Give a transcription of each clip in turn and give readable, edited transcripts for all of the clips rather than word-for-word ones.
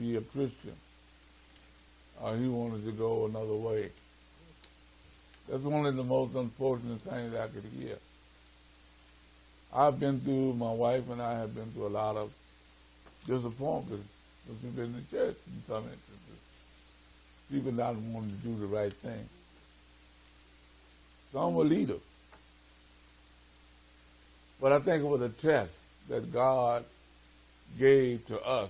be a Christian, or he wanted to go another way. That's one of the most unfortunate things I could hear. My wife and I have been through a lot of disappointment because we've been in church in some instances. People not wanting to do the right thing. Some were leaders. But I think it was a test that God gave to us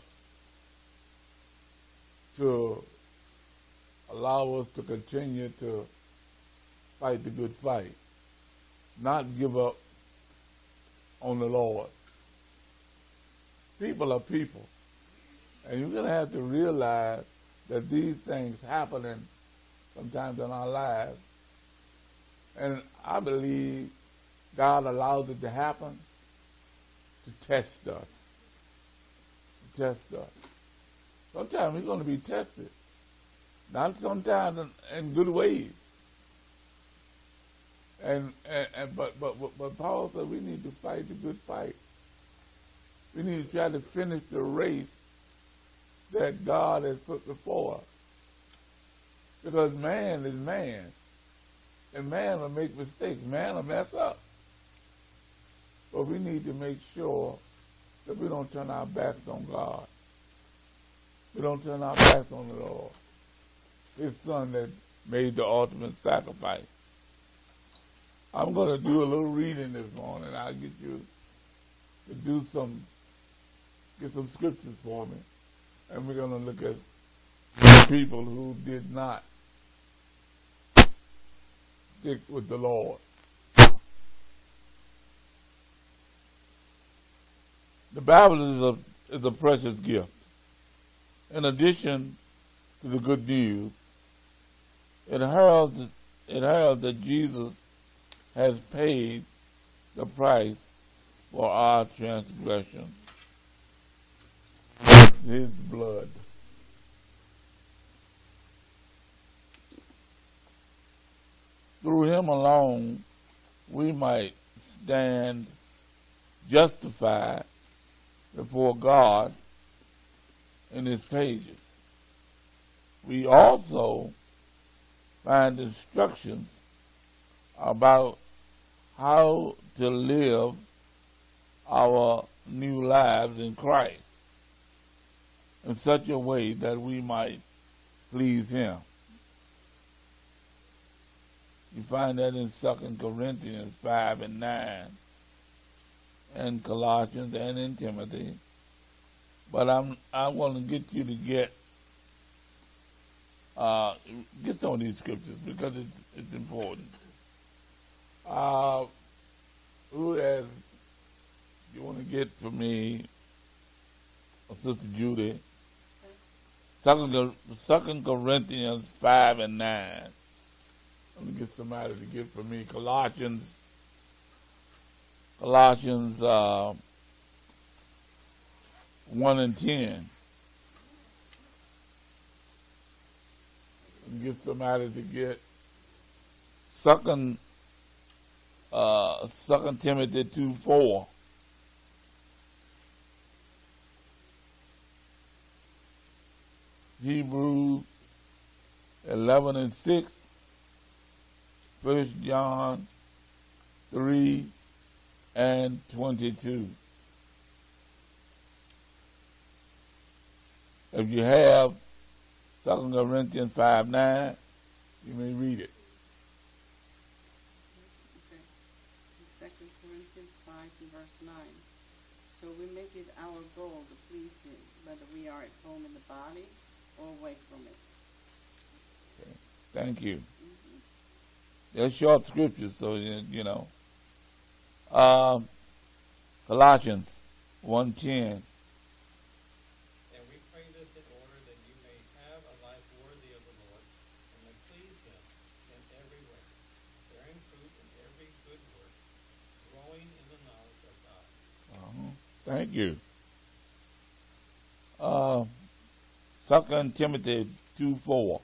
to allow us to continue to fight the good fight, not give up on the Lord. People are people. And you're going to have to realize that these things happening sometimes in our lives. And I believe God allows it to happen to test us. To test us. Sometimes we're going to be tested. Not sometimes in good ways. But Paul said we need to fight the good fight. We need to try to finish the race that God has put before us. Because man is man. And man will make mistakes. Man will mess up. But we need to make sure that we don't turn our backs on God. We don't turn our backs on the Lord. His son that made the ultimate sacrifice. I'm going to do a little reading this morning. I'll get you to get some scriptures for me. And we're going to look at people who did not stick with the Lord. The Bible is a precious gift. In addition to the good news, it heralds that Jesus has paid the price for our transgressions. His blood. Through him alone, we might stand justified before God in his pages. We also find instructions about how to live our new lives in Christ in such a way that we might please him. You find that in 2 Corinthians 5 and 9, and Colossians and in Timothy. But I want to get you to get some of these scriptures because it's important. You want to get for me, Sister Judy, 2 Corinthians 5 and 9. Let me get somebody to get for me Colossians 1 and 10. Let me get somebody to get 2 Timothy 2:4. Hebrews 11 and 6. 1 John 3 and 22. If you have 2 Corinthians 5:9, you may read it. Okay. 2 Corinthians 5 and verse 9. So we make it our goal to please him, whether we are at home in the body or away from it. Okay. Thank you. They're short scriptures, so you know. Colossians 1:10. And we pray this in order that you may have a life worthy of the Lord, and may please him in every way, bearing fruit in every good work, growing in the knowledge of God. Thank you. 2 Timothy 2:4.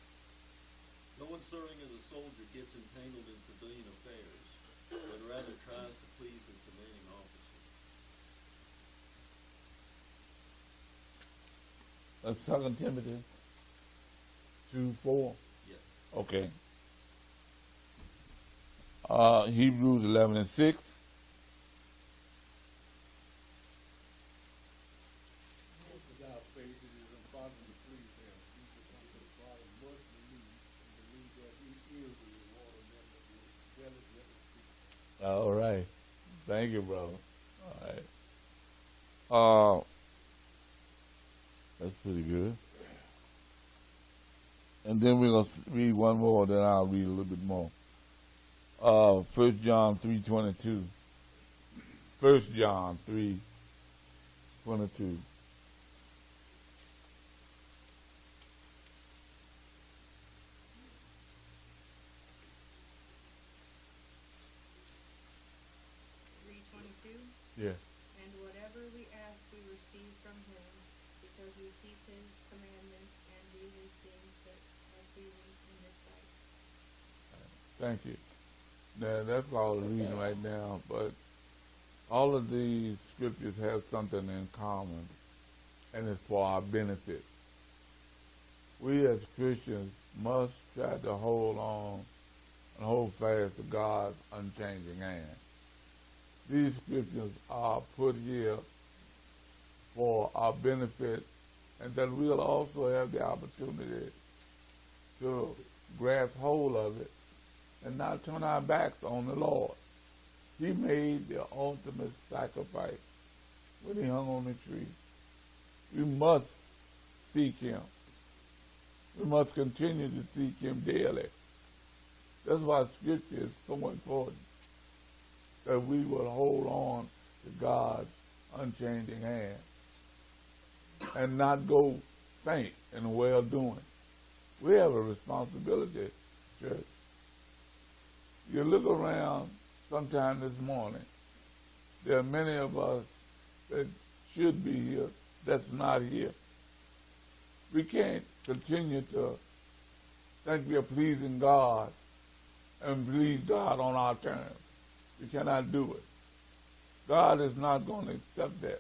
No one serving as a soldier gets entangled in civilian affairs, but rather tries to please his commanding officer. That's 2 Timothy 2:4. Yes. Okay. Hebrews 11:6. Without faith, it is impossible to please him. He that comes to the Father must believe, and believe that he is the reward of them that diligently seek. All right. Thank you, brother. All right. That's pretty good. And then we're going to read one more, then I'll read a little bit more. 1 John 3:22. 1 John 3:22. Yeah. And whatever we ask, we receive from him, because we keep his commandments and do his things that are pleasing in his sight. Thank you. Now, that's all the reading right now, but all of these scriptures have something in common, and it's for our benefit. We as Christians must try to hold on and hold fast to God's unchanging hand. These scriptures are put here for our benefit, and that we'll also have the opportunity to grasp hold of it and not turn our backs on the Lord. He made the ultimate sacrifice when he hung on the tree. We must seek him. We must continue to seek him daily. That's why Scripture is so important, that we will hold on to God's unchanging hand and not go faint in well-doing. We have a responsibility, church. You look around sometime this morning, there are many of us that should be here that's not here. We can't continue to think we are pleasing God and please God on our terms. We cannot do it. God is not going to accept that.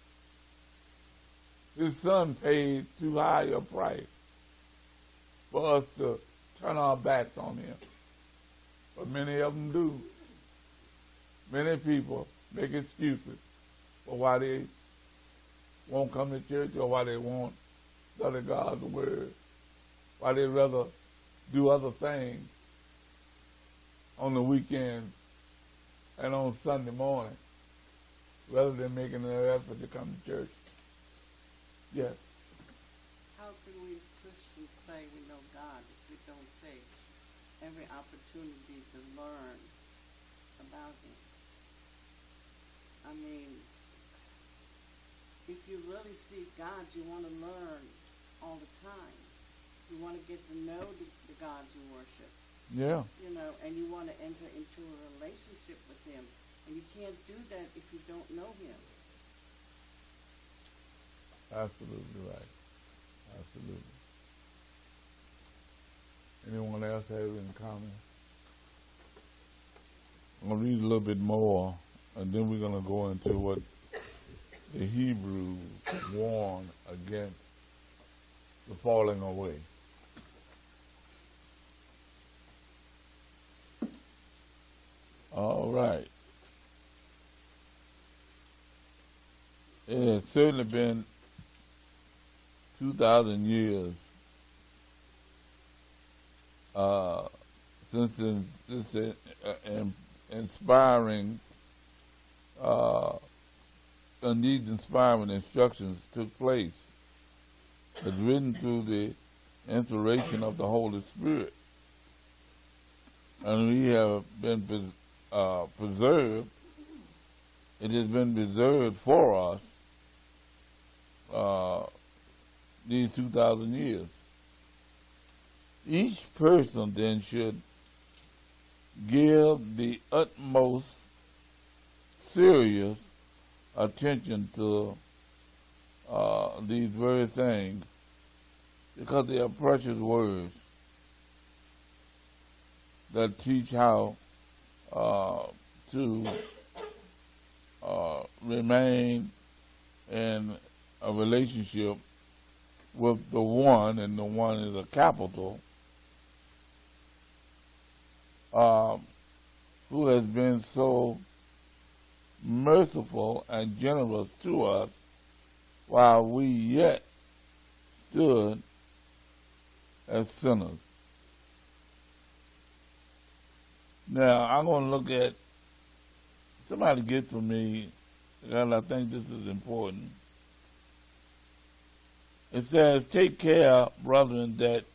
His Son paid too high a price for us to turn our backs on him. But many of them do. Many people make excuses for why they won't come to church or why they won't study God's word, why they rather do other things on the weekends and on Sunday morning rather than making an effort to come to church. Yes. How can we as Christians say we know God if we don't take every opportunity to learn about him? I mean, if you really seek God, you want to learn all the time. You want to get to know the God you worship. Yeah. You know, and you want to enter into a relationship with him. And you can't do that if you don't know him. Absolutely right. Absolutely. Anyone else have any comments? I'm going to read a little bit more, and then we're going to go into what the Hebrews warn against the falling away. All right. It has certainly been 2,000 years since this inspiring and these inspiring instructions took place. It's written through the inspiration of the Holy Spirit. And we have been preserved. It has been preserved for us these 2,000 years. Each person then should give the utmost serious attention to these very things, because they are precious words that teach how to remain in a relationship with the one, and the one is a capital, who has been so merciful and generous to us while we yet stood as sinners. Now, I'm going to look at, somebody get for me, because I think this is important. It says, take care, brethren, that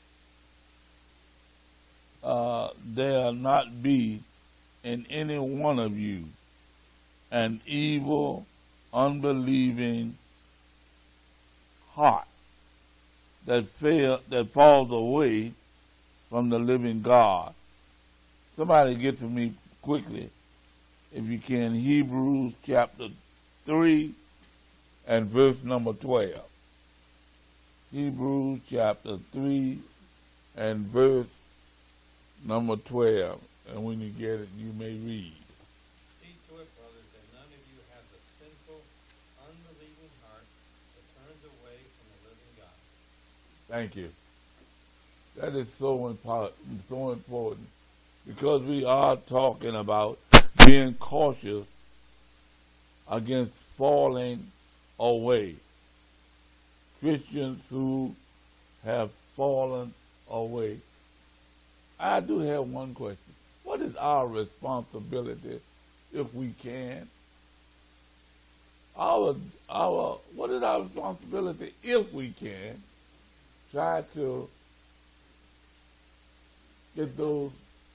there not be in any one of you an evil, unbelieving heart that falls away from the living God. Somebody get to me quickly, if you can, Hebrews chapter 3 and verse number 12. Hebrews chapter 3 and verse number 12. And when you get it, you may read. See to it, brothers, that none of you have the sinful, unbelieving heart that turns away from the living God. Thank you. That is so important, because we are talking about being cautious against falling away. Christians who have fallen away. I do have one question. What is our responsibility if we can? What is our responsibility if we can try to get those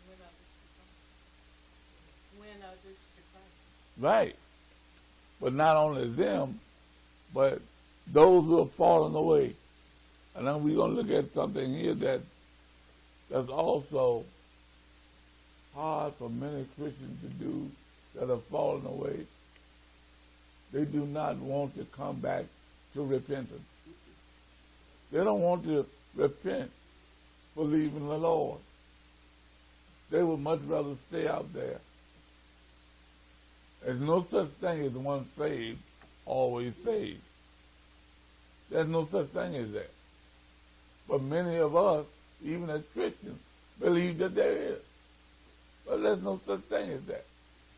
Win others to Christ. right? But not only them, but those who have fallen away. And then we're going to look at something here that's also hard for many Christians to do that have fallen away. They do not want to come back to repentance. They don't want to repent for leaving the Lord. They would much rather stay out there. There's no such thing as one saved, always saved. There's no such thing as that. But many of us, even as Christians, believe that there is. But there's no such thing as that.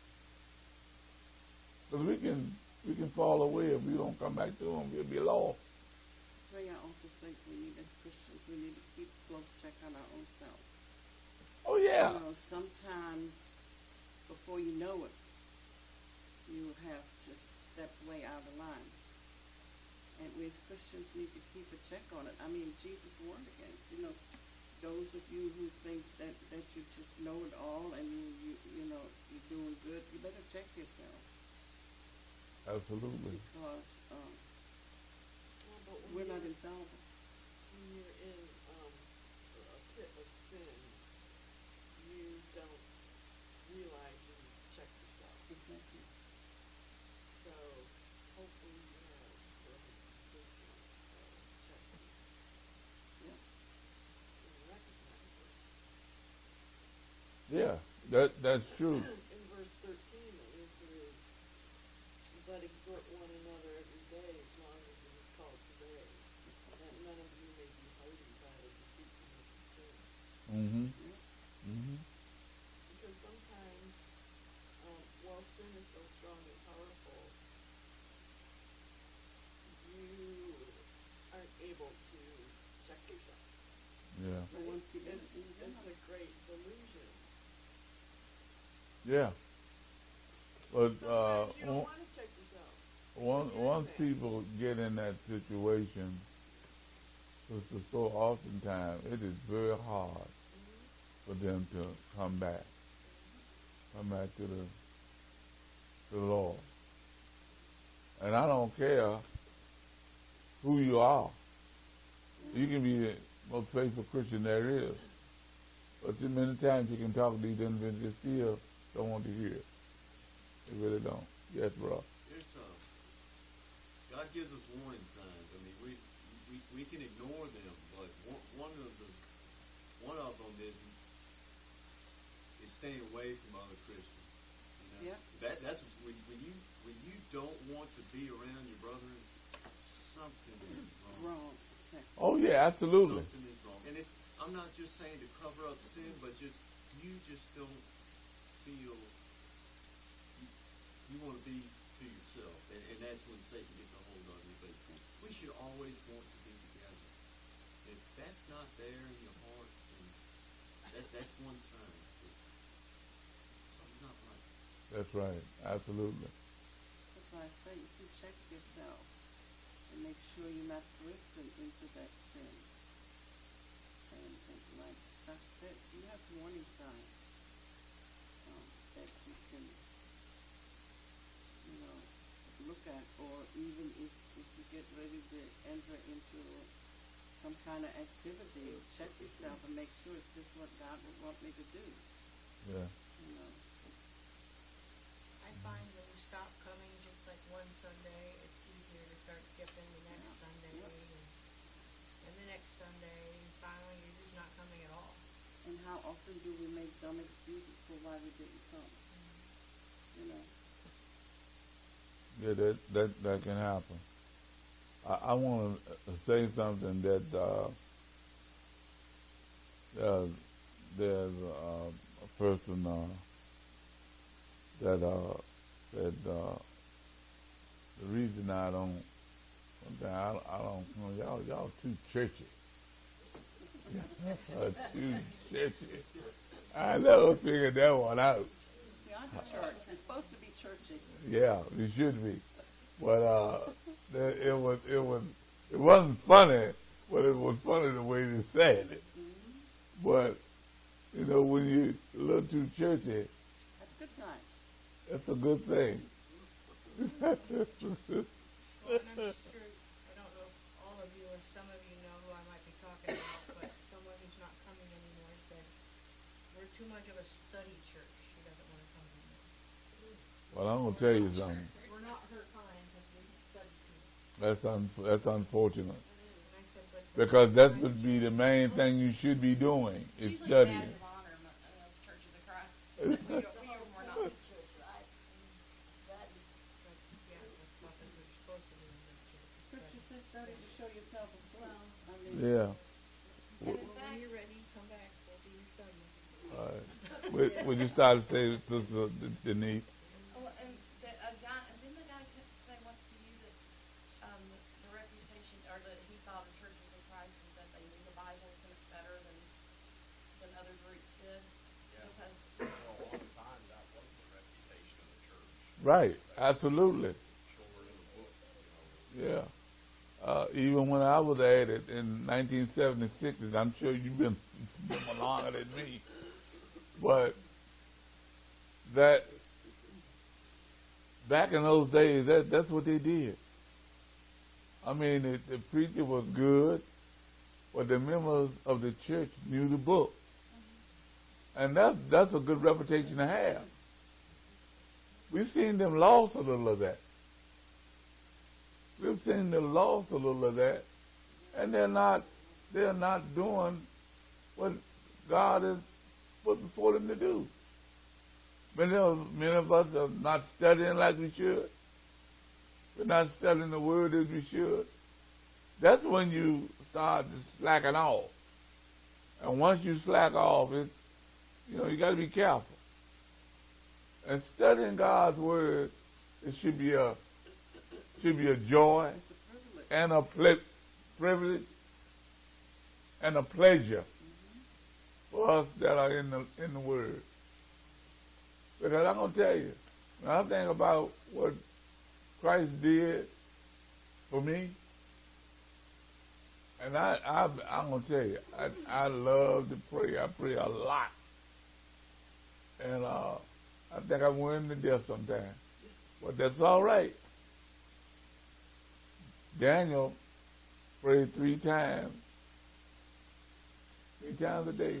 Because we can fall away if we don't come back to Him. We'll be lost. Well, I also think we need, as Christians, we need to keep close check on our own selves. Oh, yeah. You know, sometimes before you know it, you have to step way out of line. And we as Christians need to keep a check on it. I mean, Jesus warned against, those of you who think that you just know it all and you're doing good, you better check yourself. Absolutely. Because But we're not infallible. when you're in a pit of sin, you don't realize you need to check yourself. Exactly. So hopefully you have sort of a consistent checking Yeah. and recognize it. Yeah, that's true. In verse 13 it says, but exhort one another every day as long as it is called today, that none of you may be hardened by the deceitfulness of sin. Mm-hmm. Yeah. Mm-hmm. Because sometimes, while sin is so strong and powerful, you aren't able to check yourself. Yeah. But once you get It's, it, it's a great delusion. Yeah. But Sometimes you don't want to check yourself. once people get in that situation, so oftentimes it is very hard for them to come back to the Lord. And I don't care who you are. You can be the most faithful Christian there is. But too many times you can talk to these individuals, they still don't want to hear it. They really don't. Yes, bro. There's God gives us warning signs. I mean, we can ignore them, but one of them is staying away from other Christians. Yeah. That's when you don't want to be around your brethren, something is wrong. Wrong. Exactly. Oh yeah, absolutely. Something is wrong. And I'm not just saying to cover up sin, but you just don't feel you want to be to yourself, and that's when Satan gets a hold of you. But we should always want to be together. If that's not there in your heart, then that's one sign that something's not right. That's right. Absolutely. That's why I say you can check yourself and make sure you're not drifting into that sin. And like Chuck said, you have warning signs that you can, look at, or even if you get ready to enter into some kind of activity, check yourself and make sure is this what God would want me to do. Yeah. I find when you stop coming just like one Sunday, it's easier to start skipping the next Sunday and the next Sunday, and finally you're just not coming at all. And how often do we make dumb excuses for why we didn't come? Yeah, that can happen. I want to say something that there's a person that said the reason I don't y'all too churchy. Too churchy. I never figured that one out. We are the church. We're supposed to be churchy. Yeah, you should be. But it wasn't funny, but it was funny the way they said it. But when you're a little too churchy, That's good time. that's a good thing. Well, and I'm sure, I don't know if all of you or some of you know who I might be talking about, but someone who's not coming anymore said, we're too much of a study church. She doesn't want to come anymore. Well, I'm going to tell you something. We're not her kind because we study too much. That's unfortunate. And I said, but Because that would be the main thing you should be doing, is Usually studying. badge of honor amongst churches of Christ. We're not the church, right? Study. yeah, that's what we're supposed to do in this church. Scripture says study to show yourself approved. Yeah. Well, when you're ready, come back. We'll do your study. All right. Would you start to say, Sister Denise? Oh, and didn't the guy say once to you that the reputation, or that he thought of churches of Christ was that they knew the Bible so much better than other groups did? Yeah. Because For a long time, that was the reputation of the church. Right. Absolutely. Children in the book, Yeah. Even when I was at it in 1976, and I'm sure you've been longer than me, but that back in those days, that's what they did. I mean, the preacher was good, but the members of the church knew the book, and that's a good reputation to have. We've seen them lost a little of that. We've seen them lost a little of that, and they're not doing what God has put before them to do. Many of us are not studying like we should. We're not studying the Word as we should. That's when you start slacking off. And once you slack off, it's you got to be careful. And studying God's Word, it should be a joy It's a privilege. and a privilege and a pleasure for us that are in the Word. Because I'm going to tell you, when I think about what Christ did for me, and I'm going to tell you, I love to pray. I pray a lot. And I think I went to death sometime. But that's all right. Daniel prayed 3 times a day.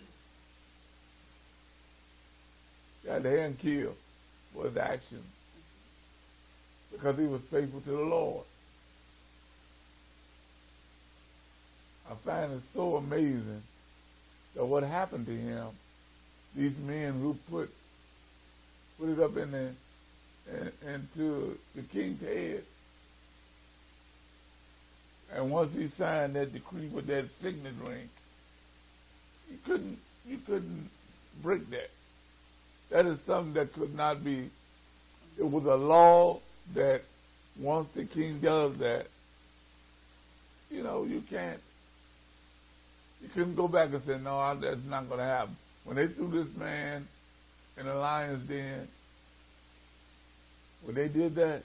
Got the hand killed for his actions because he was faithful to the Lord. I find it so amazing that what happened to him, these men who put put it up in the into the king's head. And once he signed that decree with that signet ring, you couldn't break that. That is something that could not be. It was a law that once the king does that, you couldn't go back and say, no, that's not going to happen. When they threw this man in the lion's den, when they did that,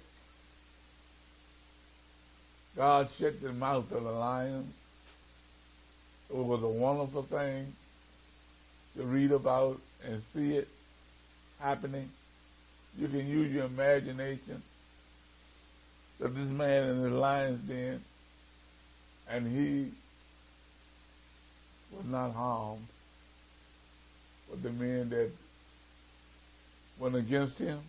God shut the mouth of the lion. It was a wonderful thing to read about and see it happening. You can use your imagination. That this man in the lion's den, and he was not harmed, but the men that went against him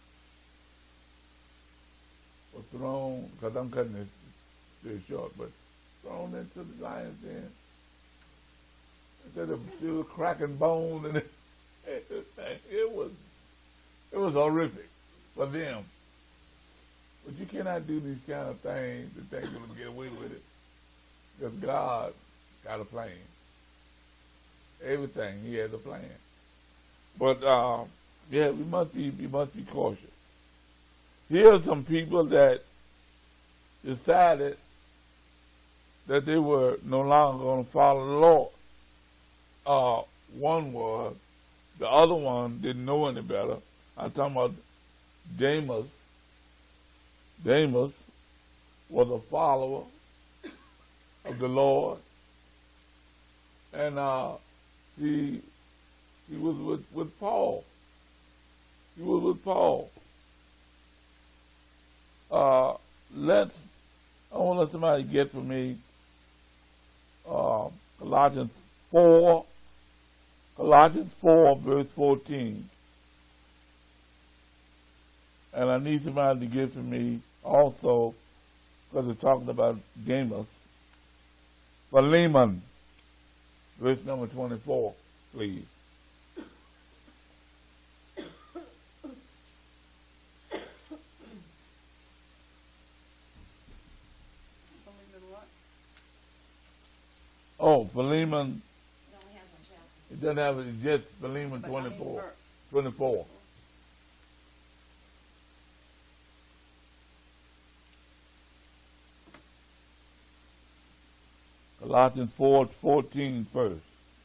were thrown, because I'm cutting this still short, but thrown into the lion's den. Instead of still cracking bones, and it was horrific for them. But you cannot do these kind of things and think you're going to get away with it, because God got a plan. Everything, He has a plan. But we must be cautious. Here are some people that decided that they were no longer going to follow the Lord. One was, the other one didn't know any better. I'm talking about Demas. Demas was a follower of the Lord, and he was with Paul. He was with Paul. I want to let somebody get for me Colossians 4 verse 14. And I need somebody to give to me also, because it's talking about Demas, Philemon, verse number 24, please. Philemon what? Oh, Philemon, It only has one chapter. it doesn't have it, it's just Philemon But how many 24. verse? 24. Colossians 4:14 first.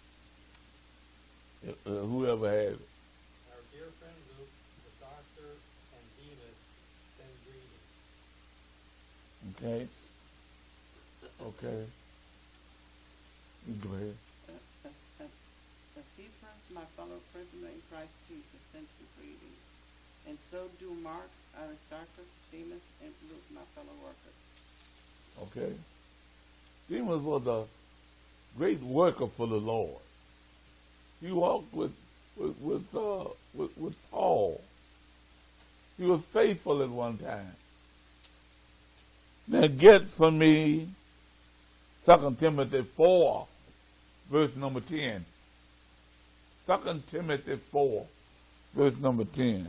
Whoever has it. Our dear friend Luke, the doctor, and Demas send greetings. Okay. You go ahead. Epaphras, my fellow prisoner in Christ Jesus, sends you greetings. And so do Mark, Aristarchus, Demas, and Luke, my fellow workers. Okay. Demas was a great worker for the Lord. He walked with Paul. He was faithful at one time. Now get for me 2 Timothy 4, verse number 10. 2 Timothy 4, verse number 10.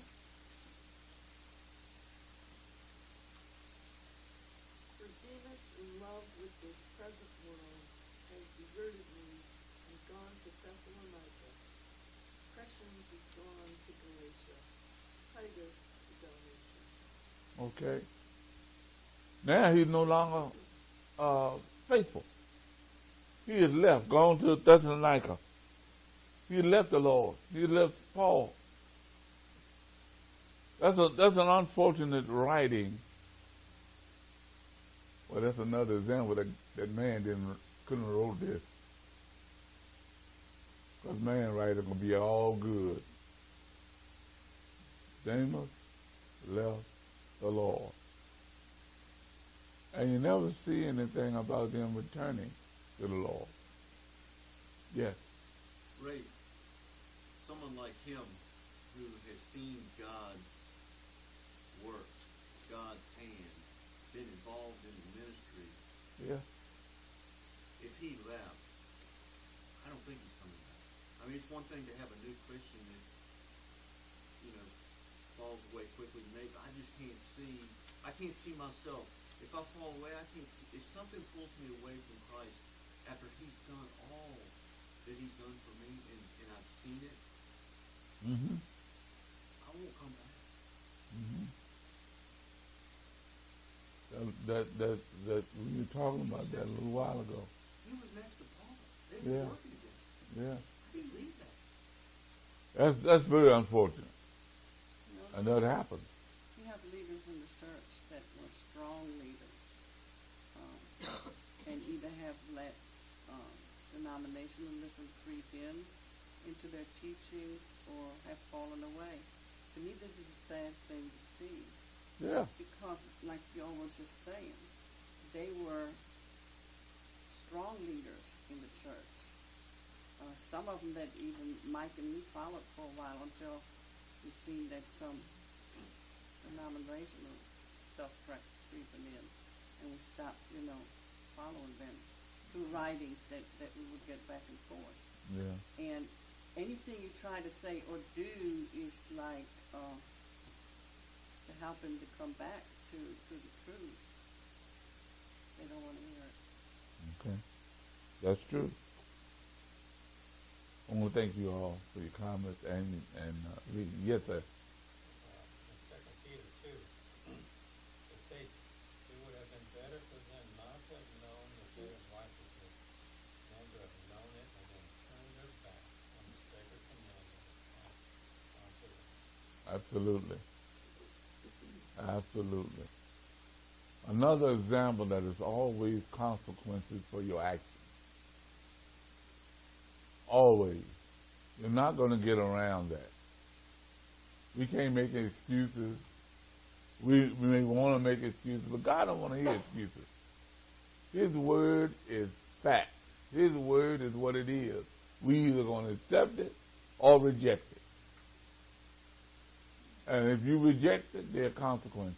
For Demas, in love with this present world, has deserted me and gone to Thessalonica. Crescens is gone to Galatia. Titus to Dalmatia. Okay. Now he's no longer faithful. He has left, gone to Thessalonica. He left the Lord. He left Paul. That's an unfortunate writing. Well, that's another example that man couldn't have wrote this. Because man writing gonna be all good. Demas left the Lord. And you never see anything about them returning to the Lord. Yes. Ray, someone like him who has seen God's work, God's hand, been involved in the ministry, Yeah. if he left, I don't think he's coming back. I mean, it's one thing to have a new Christian that, falls away quickly, maybe I just can't see. I can't see myself. If I fall away, I can't see. If something pulls me away from Christ after He's done all that He's done for me, and I've seen it, Mm-hmm. I won't come back. Mm-hmm. That we were talking about that a little while ago. He was next to Paul. They were Yeah. working together. Yeah. I didn't believe that. That's very unfortunate. You know, And that happens. we have leaders in the church that were strong leaders, and either have let denominationalism creep into their teachings or have fallen away. To me, this is a sad thing to see Yeah. because, like y'all were just saying, they were strong leaders in the church. Some of them that even Mike and me followed for a while until we seen that some denominational stuff creeping in, and we stopped, following them through writings that we would get back and forth. Yeah. And anything you try to say or do is like to help them to come back to the truth. They don't want to hear it. Okay. That's true. I want to thank you all for your comments and reading. Yes, sir. In 2 Peter 2, it states, it would have been better for them not to have known the way of righteousness than to have known it and then turned their back on the sacred commandment passed on to them. Absolutely. Absolutely. Another example that is always consequences for your actions. Always. You're not going to get around that. We can't make excuses. We may want to make excuses, but God don't want to hear excuses. His word is fact. His word is what it is. We either going to accept it or reject it. And if you reject it, there are consequences.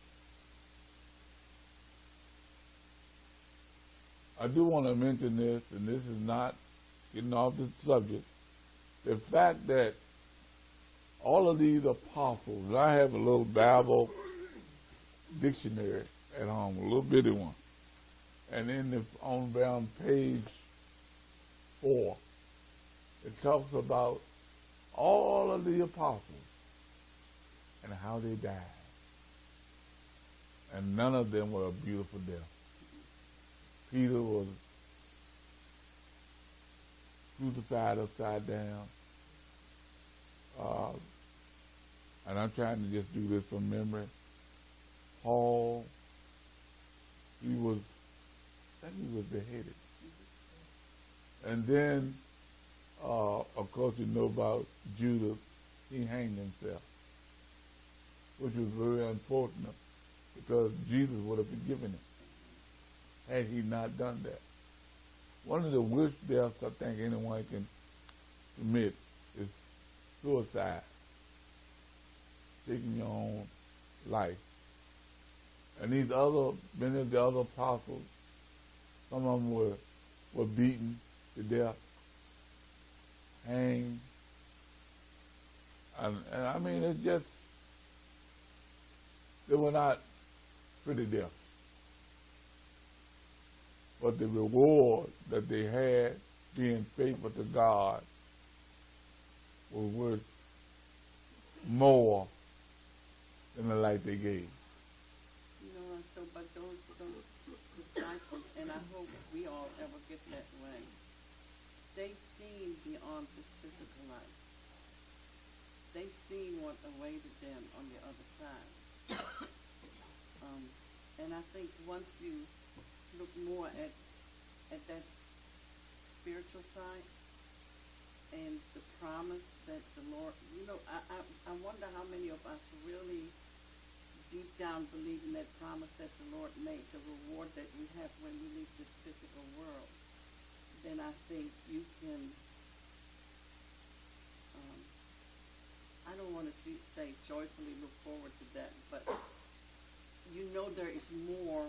I do want to mention this, and this is not getting off the subject, the fact that all of these apostles, and I have a little Bible dictionary at home, a little bitty one, and on page 4, it talks about all of the apostles and how they died. And none of them were a beautiful death. Peter was crucified upside down. And I'm trying to just do this from memory. Paul, I think he was beheaded. And then, of course, you know about Judas. He hanged himself, which was very unfortunate because Jesus would have forgiven him had he not done that. One of the worst deaths I think anyone can commit is suicide, taking your own life. And many of the other apostles, some of them were beaten to death, hanged. And I mean, they were not pretty deaths. But the reward that they had being faithful to God was worth more than the life they gave. So, but those disciples, and I hope we all ever get that way, they seen beyond this physical life. They seen what awaited them on the other side. And I think once you look more at that spiritual side and the promise that the Lord, I wonder how many of us really deep down believe in that promise that the Lord made, the reward that we have when we leave this physical world. Then I think you can, I don't want to say joyfully look forward to that, but there is more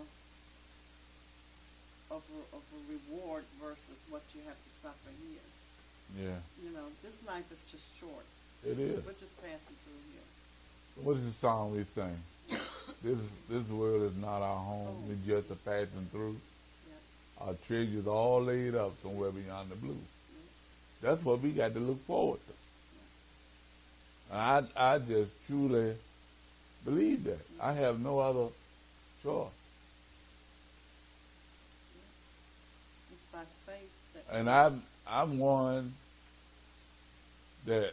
of a reward versus what you have to suffer here. Yeah. This life is just short. It is. We're just passing through here. What is the song we sing? This world is not our home. We just a passing through. Yep. Our treasures all laid up somewhere beyond the blue. That's what we got to look forward to. And I just truly believe that. I have no other choice. It's by faith that. And I'm one that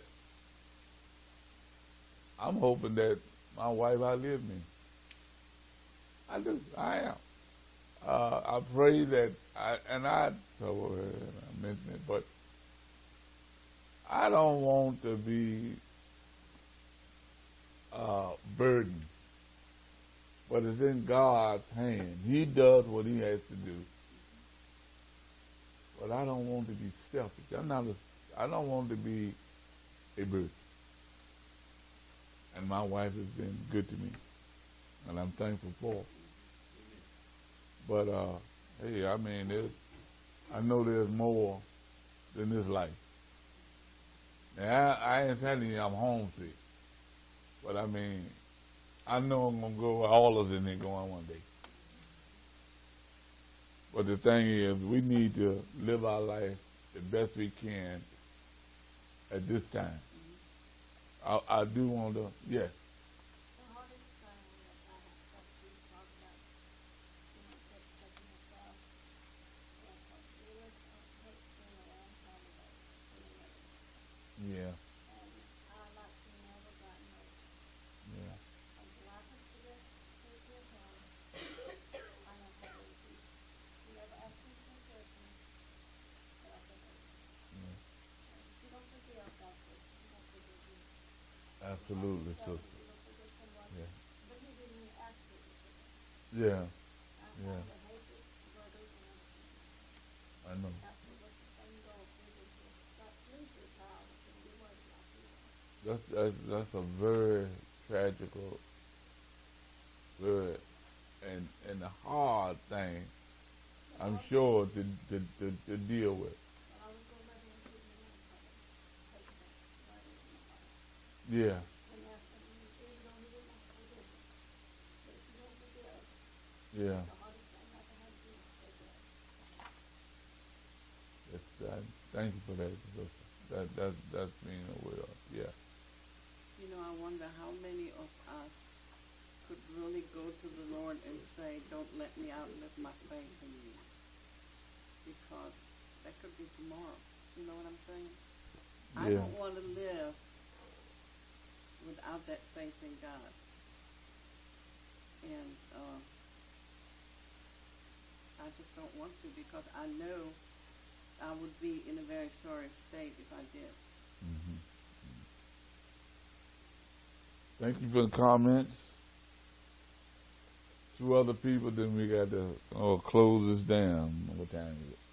I'm hoping that my wife outlives me. I do. I am. I pray that I told her, I mentioned it, but I don't want to be burdened. But it's in God's hand. He does what He has to do. But I don't want to be selfish. I don't want to be a burden. And my wife has been good to me, and I'm thankful for it. But hey, I mean, I know there's more than this life. Now, I ain't telling you I'm homesick, but I mean, I know I'm gonna go. All of us in there going one day. But the thing is, we need to live our life the best we can at this time. I do want to, yes. The hardest thing that I have talked to you talk about, just taking yourself, and it was hurt me a long time ago, and it never went. Yeah. And I like to never gotten over. Yeah. Until I consider taking him, I don't have any peace. He never asked me to confess me, but I forgave him. Yeah. And if you don't forgive, God says, you don't forgive you. Absolutely, sister. You don't forgive someone, Yeah. but he didn't even ask me to forgive. Yeah. I Yeah. found the hatred, murders, and everything. I know. After what the same goal figured to stop me to a child that couldn't get words like he was. That's a very tragical, very and a hard thing, I'm sure, to deal with. But I was going to let him keep me on from him. Take him right into my heart. Yeah. And that's when even though he didn't want to forgive me. But if you don't forgive, Yeah. the hardest thing I can have to do is forgive. Thank you for that, sister. That's being aware of. Yeah. You know, I wonder how many of us could really go to the Lord and say, don't let me outlive my faith in you. Because that could be tomorrow. You know what I'm saying? I Yeah. don't want to live without that faith in God. And I just don't want to, because I know I would be in a very sorry state if I did. Mm-hmm. Thank you for the comments. 2 other people, then we got to close this down. What time is it?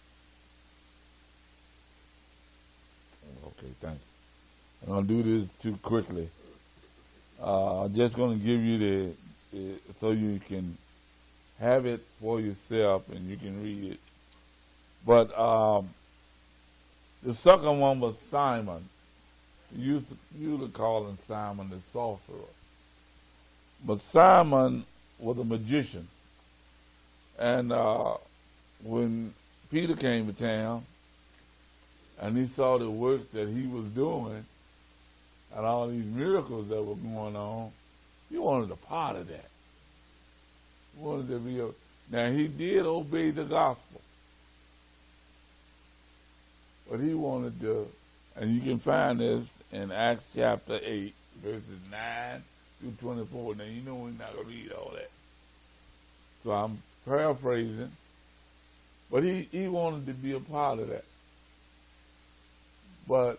Okay, thank you. I'm going to do this too quickly. I'm just going to give you so you can have it for yourself and you can read it. But the second one was Simon. You used to call him Simon the sorcerer. But Simon was a magician. And when Peter came to town and he saw the work that he was doing and all these miracles that were going on, he wanted a part of that. He wanted to be now he did obey the gospel. But he wanted to, and you can find this in Acts chapter 8, verses 9 through 24. Now, you know we're not going to read all that. So I'm paraphrasing. But he wanted to be a part of that. But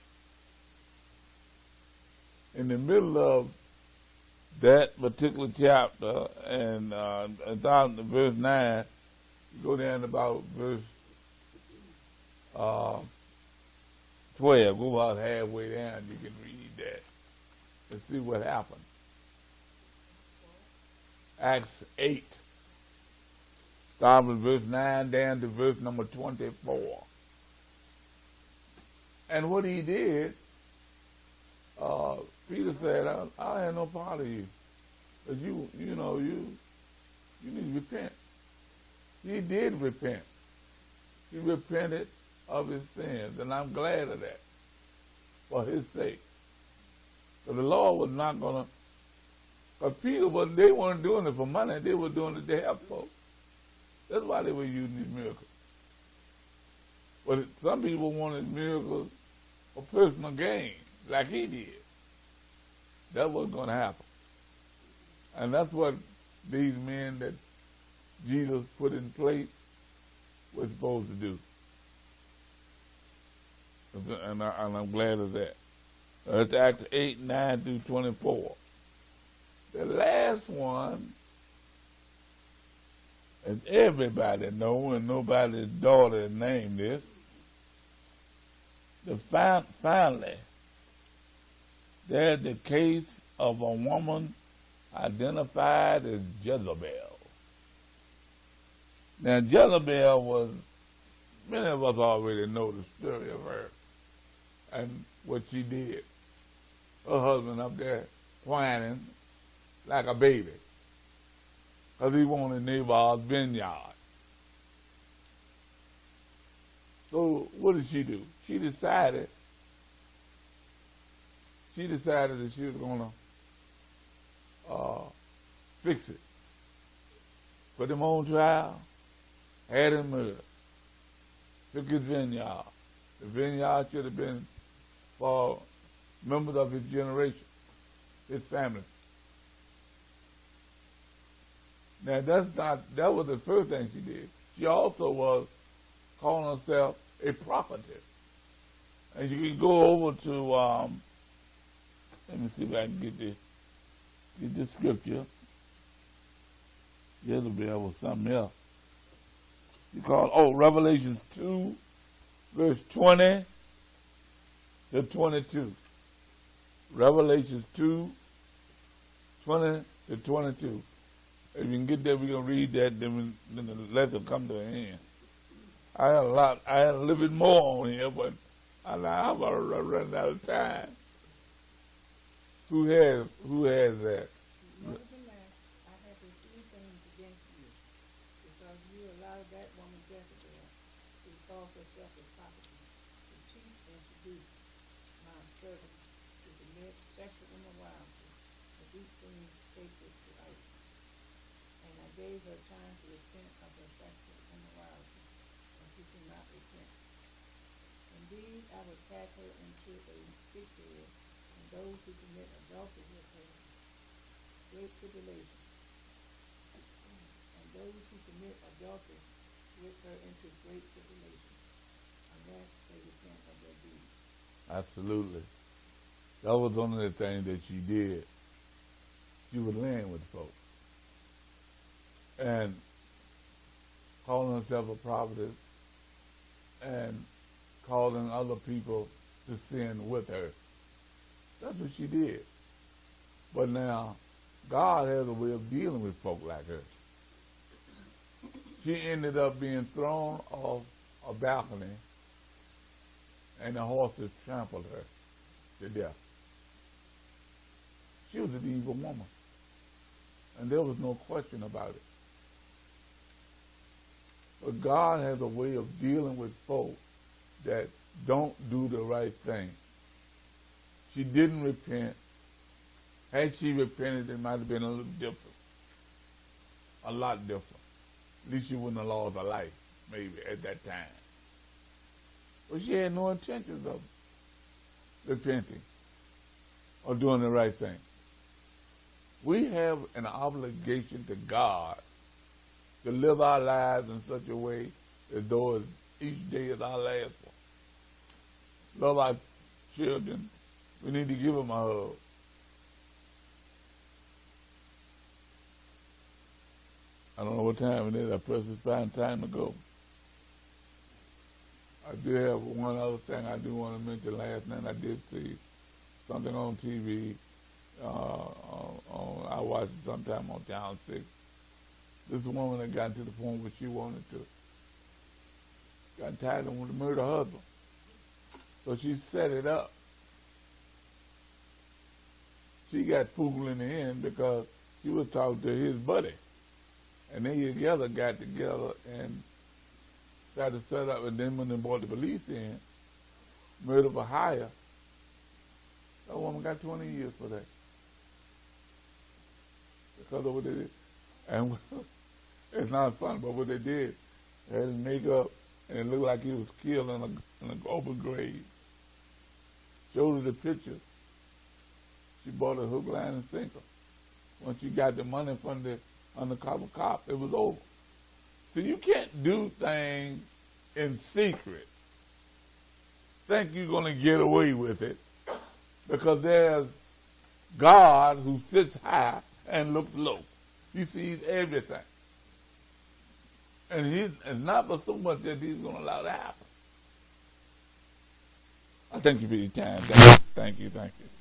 in the middle of that particular chapter, and down to verse 9, you go down to about verse 12, go about halfway down, you can read that and see what happened. Acts 8, starting with verse 9 down to verse number 24. And what he did, Peter said, I have no part of you. But you need to repent. He did repent. He repented of his sins, and I'm glad of that for his sake. But the Lord was not going to, because Peter, they weren't doing it for money. They were doing it to help folks. That's why they were using these miracles. But some people wanted miracles for personal gain, like he did. That wasn't going to happen. And that's what these men that Jesus put in place were supposed to do. And I'm glad of that. That's Acts 8, 9 through 24. The last one, and everybody know, and nobody's daughter named this. Finally, there's the case of a woman identified as Jezebel. Now, Jezebel was, many of us already know the story of her and what she did. Her husband up there whining like a baby because he wanted Nabal's vineyard. So what did she do? She decided that she was going to fix it. Put him on trial, had him murdered, took his vineyard. The vineyard should have been for members of his generation, his family. Now that was the first thing she did. She also was calling herself a prophetess. And you can go over to, let me see if I can get this scripture. Jezebel was something else. You call, Revelations 2, verse 20 to 22. Revelations 2, 20 to 22. If you can get there, we're going to read that, then the lesson will come to an end. I had a little bit more on here, but I'm running out of time. Who has that? Nevertheless, I have a few things against you, because you allowed that woman Jezebel, who calls herself a prophetess, to teach and seduce my servants to commit sexual immorality and eat things sacred to idols. And I gave her time to repent of her sexual immorality, and she did not repent. Indeed, I will cast her into a sick bed, and those who commit adultery with her, great tribulation. And those who commit adultery with her into great tribulation, unless they repent of their deeds. Absolutely. That was one of the things that she did. She was laying with folks and calling herself a prophetess and calling other people to sin with her. That's what she did. But now, God has a way of dealing with folk like her. She ended up being thrown off a balcony, and the horses trampled her to death. She was an evil woman, and there was no question about it. But God has a way of dealing with folk that don't do the right thing. She didn't repent. Had she repented, it might have been a little different. A lot different. At least she wouldn't have lost her life, maybe, at that time. But she had no intentions of repenting or doing the right thing. We have an obligation to God to live our lives in such a way as though each day is our last one. Love our children. We need to give them a hug. I don't know what time it is. I press it's fine time to go. I do have one other thing I do want to mention. Last night I did see something on TV. I watched it sometime on Channel 6. This woman that got to the point where she wanted to, got tired and wanted to murder her husband. So she set it up. she got fooled in the end because she was talking to his buddy. And they together got together and tried to set up, and then when they brought the police in, murder for hire, that woman got 20 years for that. Because of what they did. And it's not fun, but what they did, they had his makeup, and it looked like he was killed in an open grave. Showed her the picture. She bought a hook, line, and sinker. When she got the money from the undercover cop, it was over. So you can't do things in secret. Think you're going to get away with it because there's God who sits high and looks low. He sees everything. And it's not for so much that he's going to allow that happen. I thank you for your time. Thank you.